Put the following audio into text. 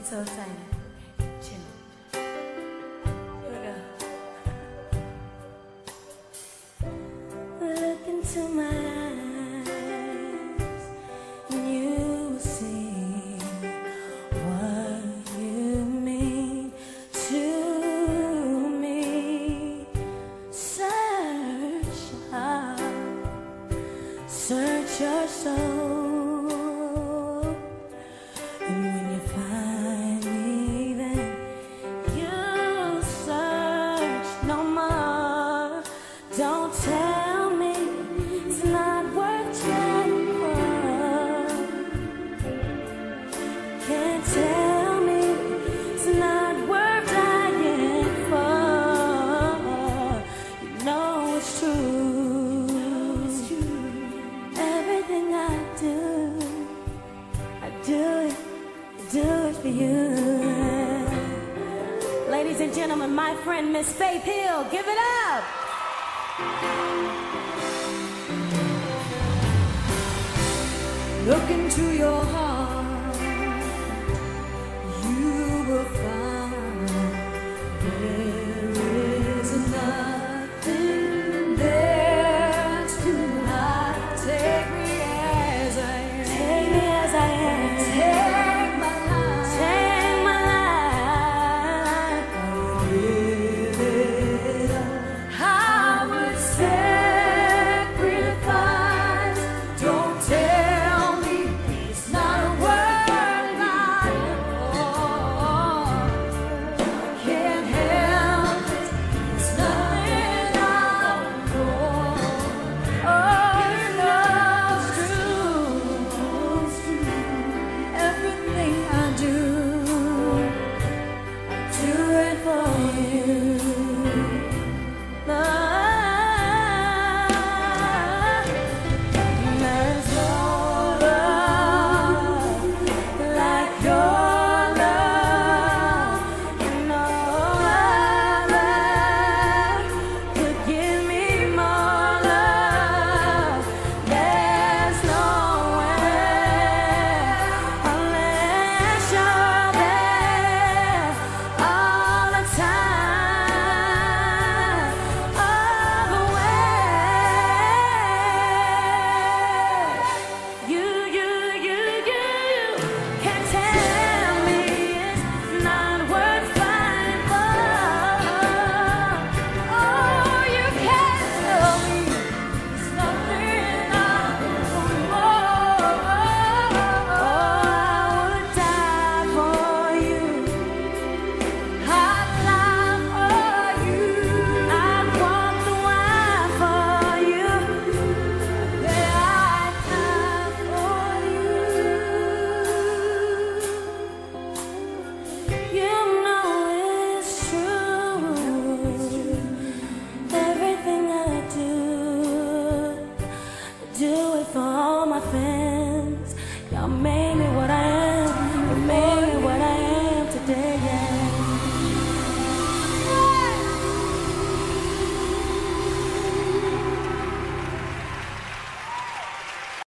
so tiny. Chill. Here we go. Look into my eyes, and you will see what you mean to me. Search out, search your soul. And when you find me, then you'll search no more. Don't tell me it's not worth trying for. Can't tell me it's not worth dying for. You know it's true. Everything I do it for you. Ladies and gentlemen, my friend Miss Faith Hill, give it up.